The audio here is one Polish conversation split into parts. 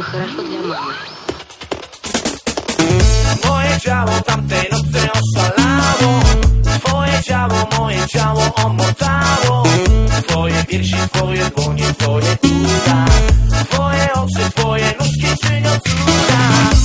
хорошо для мамы. Moje ciało tamtej nocy oszalało, twoje ciało, moje ciało omotało. Twoje piersi, twoje dłonie, twoje uda, twoje oczy, twoje nóżki czynią cuda.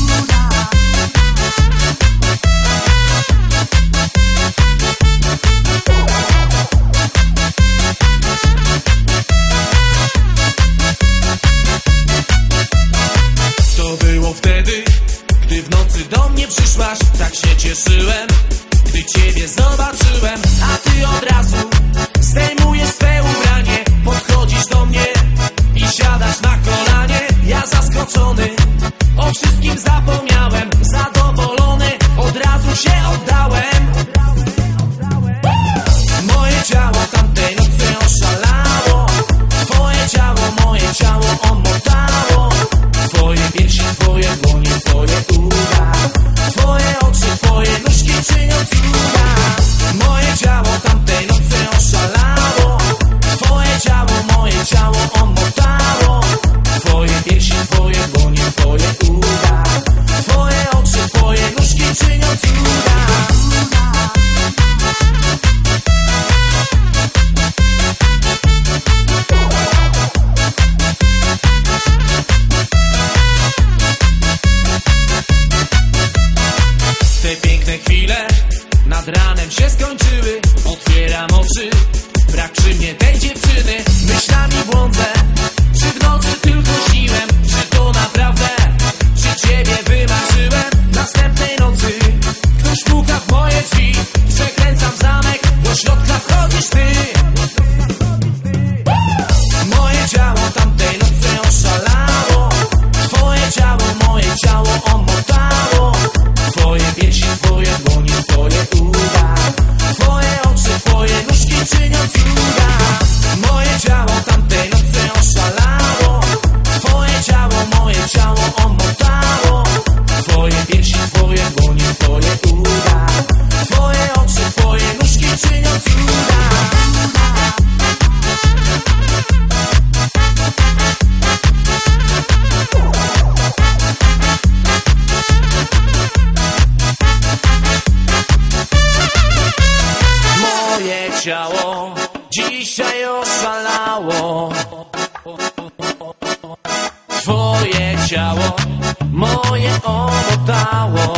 To było wtedy, gdy w nocy do mnie przyszłaś. Tak się cieszyłem, gdy ciebie zobaczyłem. A ty od razu zdejmujesz swe ubranie, podchodzisz do mnie i siadasz na kolanie. Ja zaskoczony, o wszystkim zapomniałem, zadowolony, od razu się oddałem. Moje ciało tamtej nocy oszalało, twoje ciało, moje ciało omotało. Twoje piersi, twoje dłonie, twoje uda, twoje oczy, twoje nóżki czynią cuda. Moje ciało tamtej nocy oszalało, twoje ciało, moje ciało omotało. Twoje piersi, twoje dłonie, twoje uda, twoje oczy, twoje nóżki czynią cuda. Te piękne chwile nad ranem się skończyły. Otwieram oczy, brak przy mnie tej dziewczyny. Myślami błądzę, czy w nocy tylko śniłem, czy to naprawdę, czy ciebie wymarzyłem. Następnej nocy ktoś puka w moje drzwi, przekręcam zamek, do środka wchodzisz ty. Moje ciało tamtej nocy oszalało, twoje ciało, moje ciało omotało. Twoje piersi, twoje dłonie, twoje uda, twoje oczy, twoje nóżki czynią cuda. Moje ciało tamtej nocy oszalało, twoje ciało, moje ciało omotało. Twoje piersi, twoje dłonie, twoje uda, twoje oczy, twoje nóżki czynią cuda. Moje ciało dzisiaj oszalało, twoje ciało moje omotało.